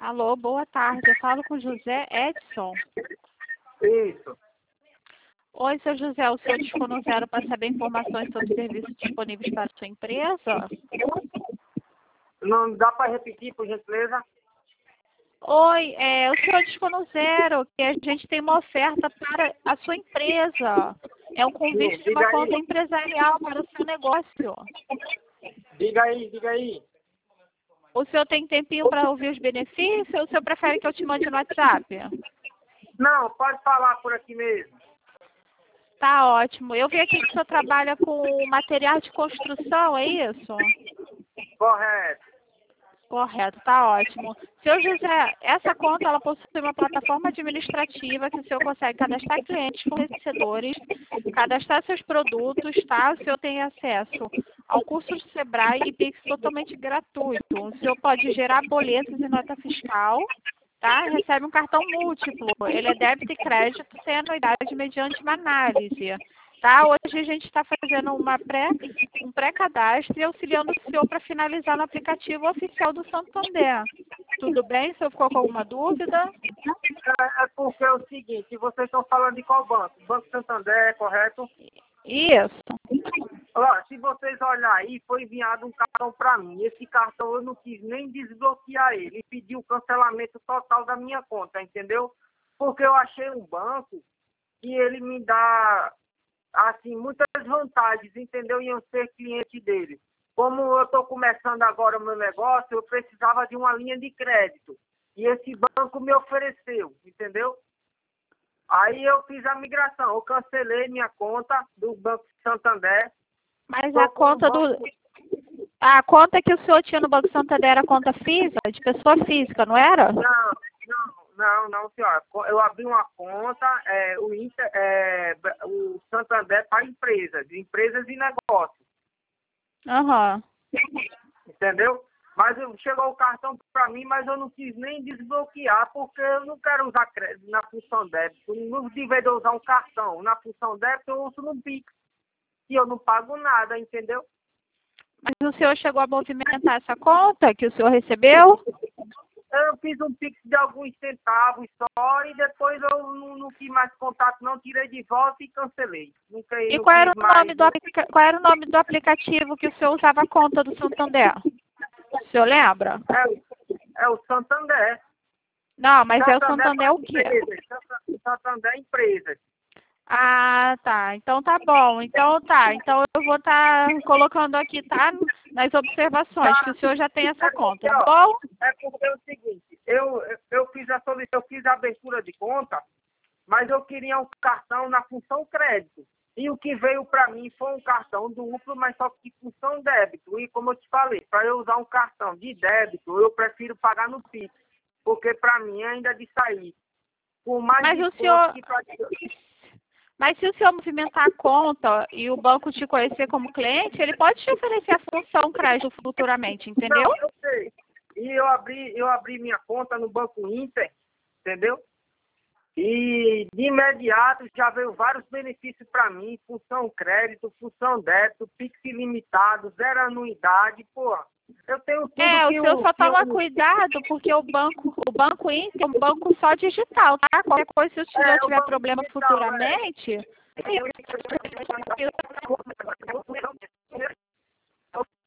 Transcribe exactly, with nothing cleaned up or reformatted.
Alô, boa tarde. Eu falo com José Edson. Isso. Oi, seu José. O senhor discou no zero para saber informações sobre serviços disponíveis para a sua empresa? Não dá para repetir, por gentileza? Oi, é, o senhor discou no zero que a gente tem uma oferta para a sua empresa. É um convite de uma Diga conta aí. empresarial para o seu negócio. Diga aí, diga aí. O senhor tem tempinho para ouvir os benefícios ou o senhor prefere que eu te mande no WhatsApp? Não, pode falar por aqui mesmo. Tá ótimo. Eu vi aqui que o senhor trabalha com material de construção, é isso? Correto. Correto, tá ótimo. Senhor José, essa conta ela possui uma plataforma administrativa que o senhor consegue cadastrar clientes, fornecedores, cadastrar seus produtos, tá? O senhor tem acesso ao curso do Sebrae e Pix totalmente gratuito. O senhor pode gerar boletos e nota fiscal, tá? Recebe um cartão múltiplo. Ele é débito e crédito sem anuidade mediante uma análise. Tá? Hoje a gente está fazendo uma pré, um pré-cadastro e auxiliando o senhor para finalizar no aplicativo oficial do Santander. Tudo bem? O senhor ficou com alguma dúvida? É, é porque é o seguinte, vocês estão falando de qual banco? Banco Santander, correto? Isso. Ó, se vocês olharem aí, foi enviado um cartão para mim. Esse cartão eu não quis nem desbloquear ele. E pedi o cancelamento total da minha conta, entendeu? Porque eu achei um banco que ele me dá, assim, muitas vantagens, entendeu? Em eu ser cliente dele. Como eu estou começando agora o meu negócio, eu precisava de uma linha de crédito. E esse banco me ofereceu, entendeu? Aí eu fiz a migração. Eu cancelei minha conta do Banco Santander. Mas Tô a com o conta do. banco... A conta que o senhor tinha no Banco Santander era conta física, de pessoa física, não era? Não, não, não, não, senhora. Eu abri uma conta, é, o, Inter, é, o Santander para empresas, empresas e negócios. Aham. Entendeu? Mas eu- chegou o cartão para mim, mas eu não quis nem desbloquear, porque eu não quero usar crédito na função débito. No de vez de eu usar um cartão na função débito, eu uso no Pix. E eu não pago nada, entendeu? Mas o senhor chegou a movimentar essa conta que o senhor recebeu? Eu fiz um Pix de alguns centavos só e depois eu não, não quis mais contato, não, tirei de volta e cancelei. Nunca, E não qual era quis o nome mais. do, aplica- qual era o nome do aplicativo que o senhor usava a conta do Santander? O senhor lembra? É, é o Santander. Não, mas é o Santander Santander para o quê? empresas. Santa- Santander Empresas. Ah, tá. Então tá bom. Então tá. Então eu vou estar colocando aqui, tá? Nas observações, que o senhor já tem essa É conta, porque, tá ó, bom? é porque é o seguinte, eu, eu fiz a solic- eu fiz a abertura de conta, mas eu queria um cartão na função crédito. E o que veio para mim foi um cartão duplo, mas só que função débito. E como eu te falei, para eu usar um cartão de débito, eu prefiro pagar no Pix, porque para mim ainda de sair por mais Mas o desconto senhor, que pra... mas se o senhor movimentar a conta e o banco te conhecer como cliente, ele pode te oferecer a função crédito futuramente, Não, entendeu? eu sei. E eu abri, eu abri minha conta no Banco Inter, entendeu? E de imediato já veio vários benefícios para mim, função crédito, função débito, Pix ilimitado, zero anuidade, pô. Eu tenho tudo É, o que senhor o só que toma o cuidado porque o banco, o banco Inter é um banco só digital, tá? Qualquer coisa, se o senhor é, o tiver banco problema digital, é. futuramente,